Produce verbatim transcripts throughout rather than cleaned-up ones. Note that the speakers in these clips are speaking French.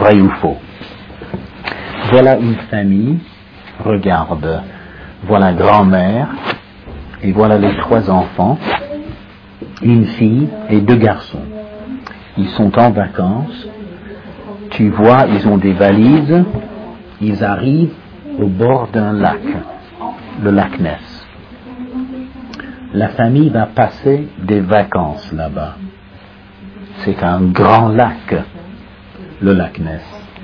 vrai ou faux. Voilà une famille, regarde, voilà grand-mère, et voilà les trois enfants, une fille et deux garçons. Ils sont en vacances, tu vois, ils ont des valises, ils arrivent au bord d'un lac, le lac Ness. La famille va passer des vacances là-bas. C'est un grand lac, le lac Ness.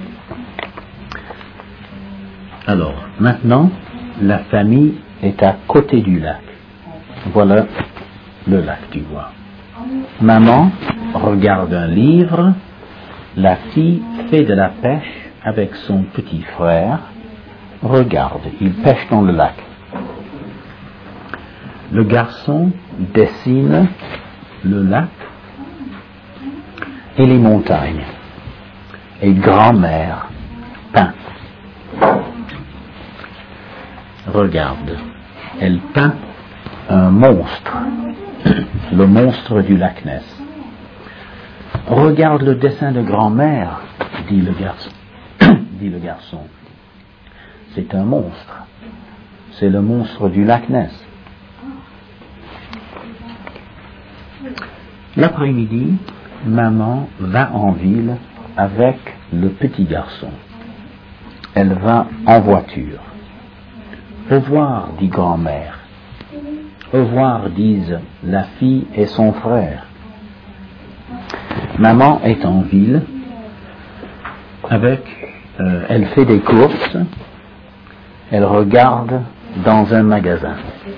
Alors, maintenant, la famille est à côté du lac. Voilà le lac, tu vois. Maman regarde un livre, la fille fait de la pêche avec son petit frère. Regarde, il pêche dans le lac. Le garçon dessine le lac et les montagnes. Et grand-mère peint. Regarde, elle peint un monstre, le monstre du lac Ness. Regarde le dessin de grand-mère, dit le garçon. dit le garçon. C'est un monstre. C'est le monstre du lac Ness. L'après-midi, maman va en ville avec le petit garçon. Elle va en voiture. Au revoir, dit grand-mère. Au revoir, disent la fille et son frère. Maman est en ville avec, euh, elle fait des courses, elle regarde dans un magasin.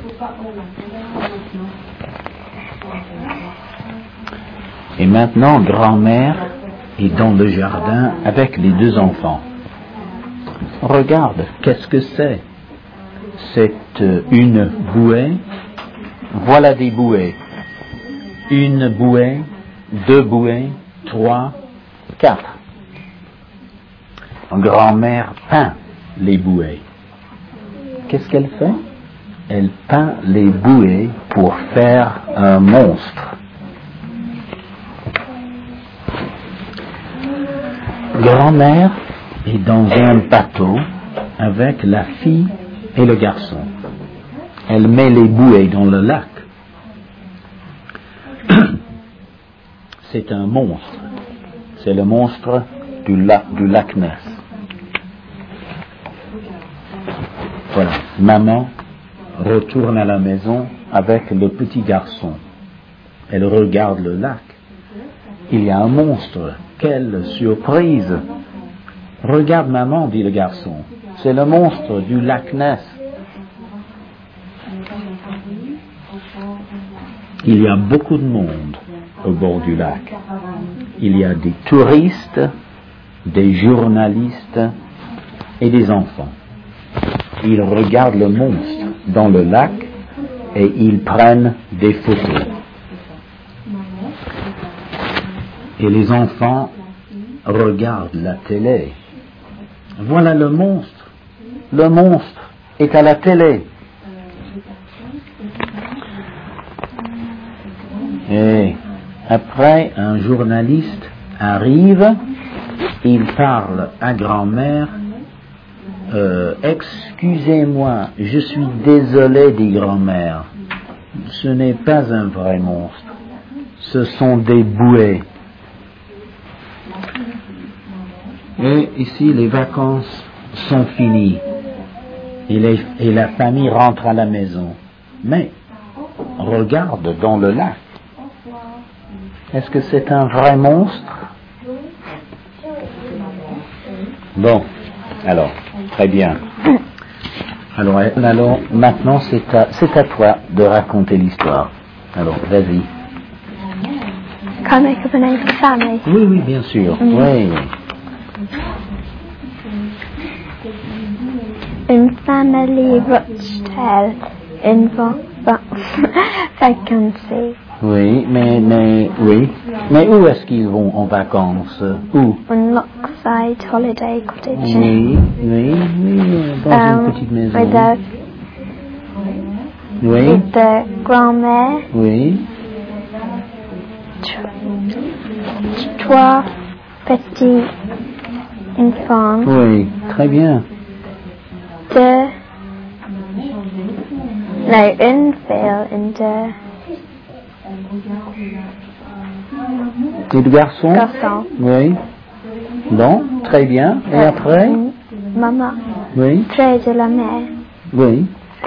Et maintenant, grand-mère est dans le jardin avec les deux enfants. Regarde, qu'est-ce que c'est? C'est euh, une bouée. Voilà des bouées. Une bouée, deux bouées, trois, quatre. Grand-mère peint les bouées. Qu'est-ce qu'elle fait? Elle peint les bouées pour faire un monstre. Grand-mère est dans un bateau avec la fille et le garçon. Elle met les bouées dans le lac. C'est un monstre. C'est le monstre du lac, du lac Ness. Voilà. Maman retourne à la maison avec le petit garçon. Elle regarde le lac. Il y a un monstre. Quelle surprise! Regarde maman, dit le garçon. C'est le monstre du lac Ness. Il y a beaucoup de monde au bord du lac. Il y a des touristes, des journalistes et des enfants. Ils regardent le monstre dans le lac et ils prennent des photos. Et les enfants regardent la télé. Voilà le monstre. Le monstre est à la télé. Et après, un journaliste arrive, il parle à grand-mère. Euh, excusez-moi, je suis désolé, dit grand-mère. Ce n'est pas un vrai monstre. Ce sont des bouées. Et ici, les vacances sont finies. Et, les, et la famille rentre à la maison. Mais, regarde dans le lac. Est-ce que c'est un vrai monstre? Bon, alors, très bien. Alors, alors maintenant, c'est à, c'est à toi de raconter l'histoire. Alors, vas-y. Can I make up a name for the family? Oui, oui, bien sûr. Mm. Oui. Une famille Rochdale in vacancy. Oui, mais, mais, oui. Mais où est-ce qu'ils vont en vacances? Où? On Lockside Holiday Cottage. Oui, oui, oui, dans um, une petite maison. With the, oui. with the grand-mère. Oui. Trois petits enfants. Oui, très bien. Deux. No, une fille et deux. Et deux garçons? Garçons. Oui. Bon, très bien. Et Euh, après? Maman. Oui. Près de la mer. Oui.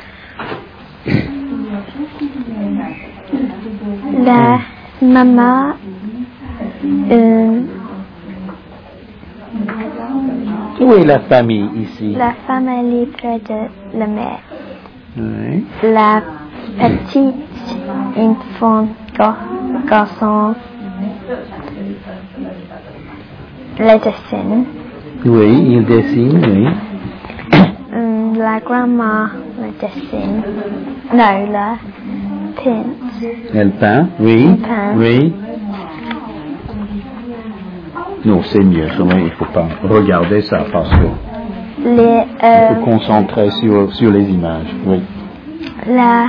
La maman. Une. Où est la famille ici? La famille près de la mer. Oui. La petite enfant gar- garçon le dessine. Oui, il dessine, oui. Hum, La grand-mère le dessine. Non, la peint. Elle peint, oui. Elle peint. Oui. Non, c'est mieux. Oui, il ne faut pas regarder ça parce que Les, il euh, faut concentrer sur, sur les images. Oui. la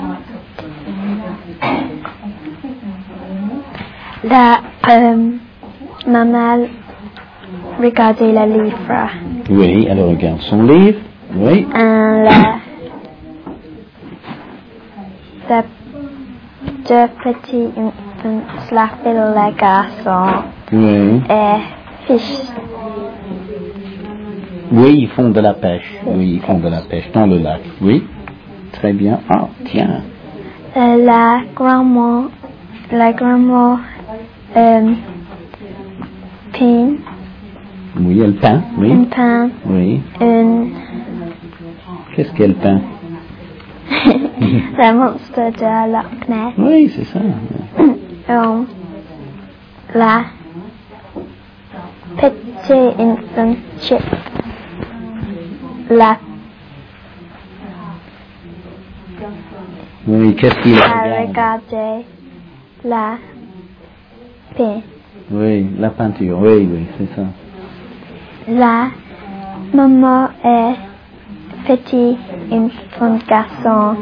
la euh, maman regardait le livre. Oui, elle regarde son livre. Oui. Un, la la deux petits enfants, la fille et le garçon, Oui. et fiche. Oui, ils font de la pêche. Oui, ils font de la pêche dans le lac. Oui. Très bien. Ah, tiens. Euh, la grand-mère, la grand-mère euh, peint, Oui, elle peint. Oui. une peint, Oui. une Qu'est-ce qu'elle peint? le monstre de Loch Ness. Oui, c'est ça. Um, la petite infant chip. La Oui, qu'est-ce qu'il la regarde? regardait la peint. Oui, la peinture. Oui, oui, c'est ça. La maman et petit enfant garçon.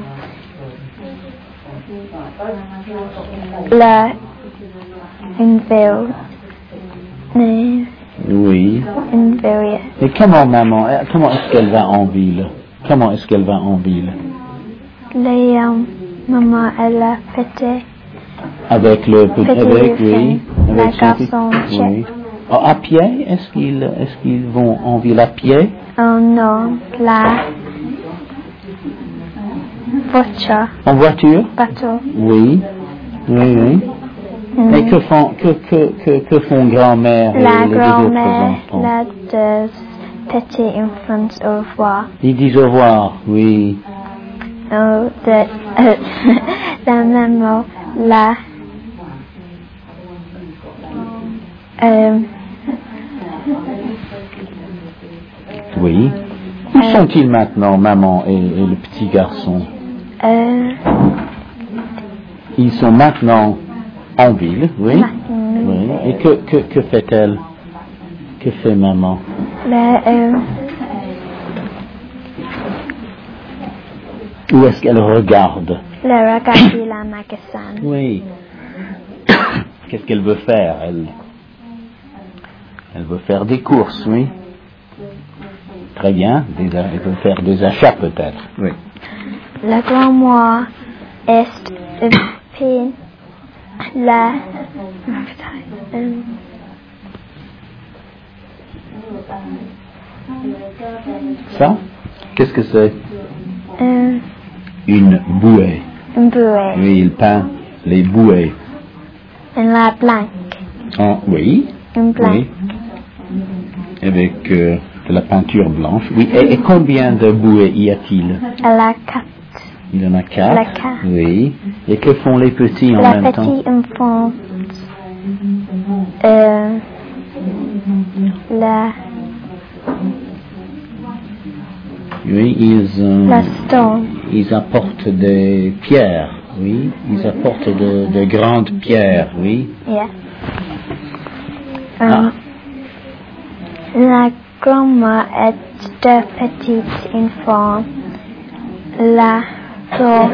La une ville. Mais Oui. une ville. Et comment maman, euh, comment est-ce qu'elle va en ville? Comment est-ce qu'elle va en ville? Les um, maman elle a petit Avec le petit, Petit avec, oui, film, avec la son garçon petit- oui. Oh, à pied? Est-ce qu'ils, est-ce qu'ils vont en ville à pied? oh non la voiture En voiture? bateau. Oui. Oui, oui. Mm. Et que font, que, que, que, que font grand-mère et La les deux autres grand-mère, enfants? la deux petits enfants au revoir. Ils disent au revoir, oui. Oh, de, euh, la maman, la, euh, Oui. Où Euh. sont-ils maintenant, maman et, et le petit garçon? euh, Ils sont maintenant en ville, oui. Maintenant. Oui. Et que, que, que fait-elle? Que fait maman? la, euh, Où est-ce qu'elle regarde? le regarder la magasin. Oui. Qu'est-ce qu'elle veut faire, elle? Elle veut faire des courses, oui. Très bien. Des, elle veut faire des achats, peut-être. Oui. La grand-mère est euh, peint la, euh, Ça? Qu'est-ce que c'est? euh, Une bouée. une bouée. Oui, il peint les bouées. La blanche. En, oui. Une blanche. Oui. Avec euh, de la peinture blanche. Oui. Et, et combien de bouées y a-t-il? Elle a quatre. Il y en a quatre. La quatre. Oui. Et que font les petits en La même temps? petite enfant. Euh, la, Oui, ils, euh, la stone. ils apportent des pierres. Oui. Ils apportent de, de grandes pierres. Oui. Yeah. Ah. Um, La grand-mère est deux petits enfants. La pro,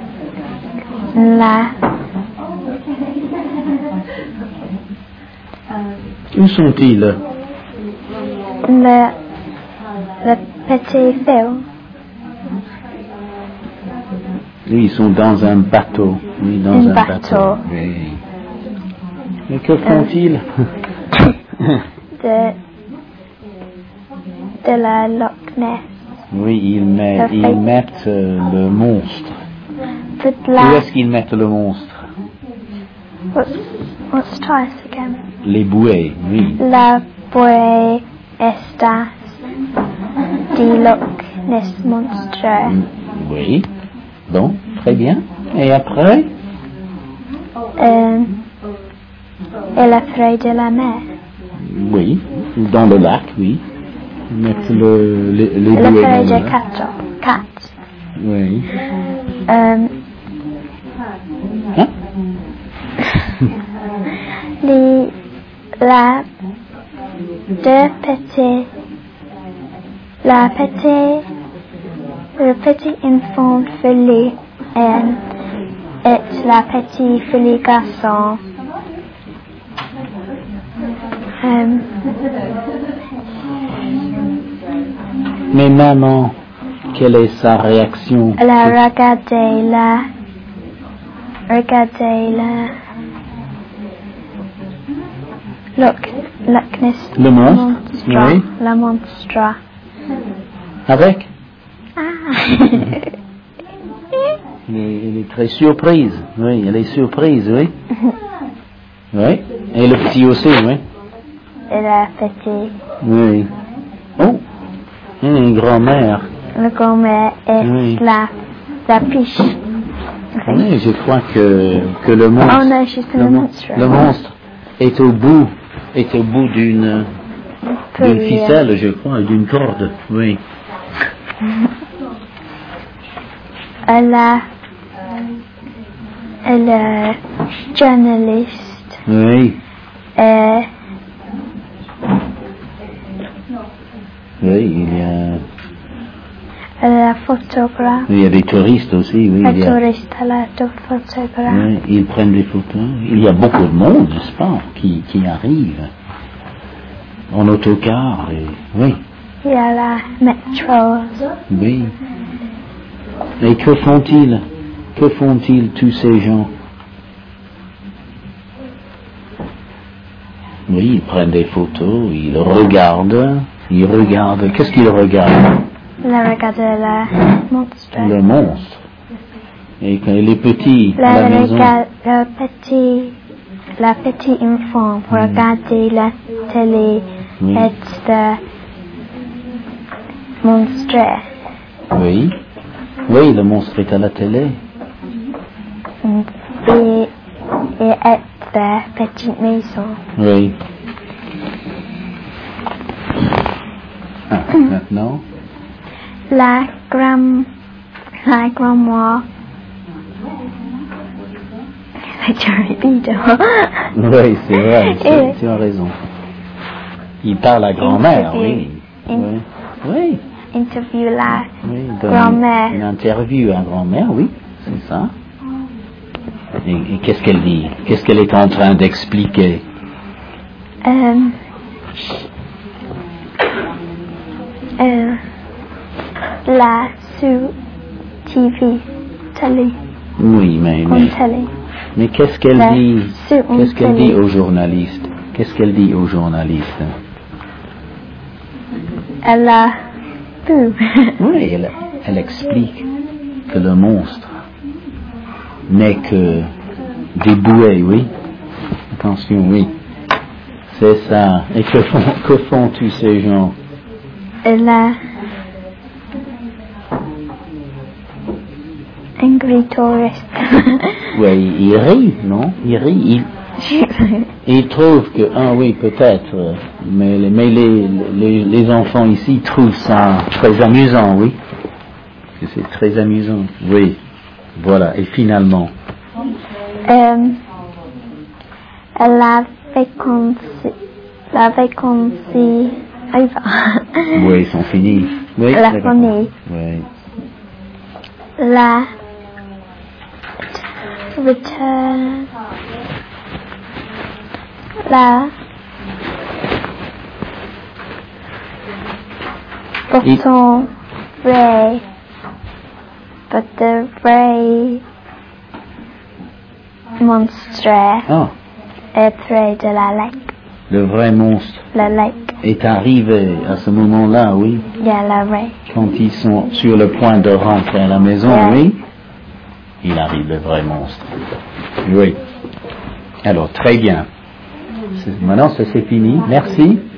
la Où sont-ils? Le, le petit Phil. Oui, ils sont dans un bateau. Oui, dans Un un bateau. bateau. Oui. Mais que font-ils? de, de la Loch Ness. Oui, ils, met, Le ils fait- mettent euh, le monstre. Toute Où la... est-ce qu'ils mettent le monstre? What's, what's twice again? Les bouées, oui. La bouée estas du Loch Ness Monster. Mm, Oui. Bon, très bien. Et après? Euh, et la feuille de la mer. Oui. Dans le lac, oui. Ils mettent le, les, les La bouées dans feuille le de lac. cat. cat. Oui. Euh, Hein? les, la deux petits, la petite, le petit enfant feli et, et la petite feli garçon. Euh, Mais maman, quelle est sa réaction? elle a regardé la, regardé la, Loch, Loch Ness Le monstre, monstre, oui. la monstre. Avec? Ah. Elle est, elle est très surprise. Oui, elle est surprise, oui. Oui. Et le petit aussi, oui. Et la petite, Oui. Oh, une grand-mère. le grand-mère et Oui. la, la piche. Oui, je crois que, que le monstre, Oh non, juste le, le mon- monstre. le monstre est au bout, est au bout d'une, d'une ficelle, je crois, d'une corde. Oui. Elle a, elle est journaliste Oui. et Oui, il y a, elle est photographe. il y a des touristes aussi, oui. La Il y a, touriste, elle est photographe. oui, ils prennent des photos. Il y a beaucoup de monde, n'est-ce pas, qui, qui arrive en autocar. Et, oui, Il y a la métro. oui. Et que font-ils? Que font-ils tous ces gens? Oui, ils prennent des photos, ils regardent, ils regardent. Qu'est-ce qu'ils regardent? La regarde la monstre. Le monstre. Et quand les petits à La la maison. regarde le petit, la petite enfant pour regarder la télé Oui. et le monstre. Oui. Oui, le monstre est à la télé. Et, et à la petite maison. Oui. Ah, maintenant. La grand, la grand-mère. C'est un vidéo. Oui, c'est vrai, Et- c'est- tu as raison. Il parle à grand-mère, oui. In- Oui. Oui. Interview la Oui, donne grand-mère. Une interview à grand-mère, oui, c'est ça. Et, et qu'est-ce qu'elle dit? Qu'est-ce qu'elle est en train d'expliquer? Euh, euh, la sur T V, télé, Oui, mais, en mais, télé. mais qu'est-ce qu'elle La- dit? sur une Qu'est-ce qu'elle télé. dit aux journalistes? Qu'est-ce qu'elle dit aux journalistes? Elle a bu. Oui, elle, elle explique que le monstre n'est que des bouées, oui. Attention, oui. C'est ça. Et que font, que font tous ces gens? Elle a angry tourist. Oui, ils rient, non? Ils rient. Ils, ils trouvent que, ah oui, peut-être, euh, mais, les- mais les, les, les enfants ici trouvent ça très amusant, oui. Parce que c'est très amusant. Oui. Voilà. Et finalement, Euh, elle avait conçu, elle avait conçu, oui, oui, ils sont finis. Oui, La d'accord. famille. Oui. la return, la Pourtant vrai. But the vrai monstre Ah, est près de la lake. le vrai monstre La lake. est arrivé à ce moment-là, oui. Il y a la vraie. Quand ils sont sur le point de rentrer à la maison, Ouais. oui. Il arrive le vrai monstre. Oui. Alors, très bien. C'est- Maintenant, ça c'est fini. Merci.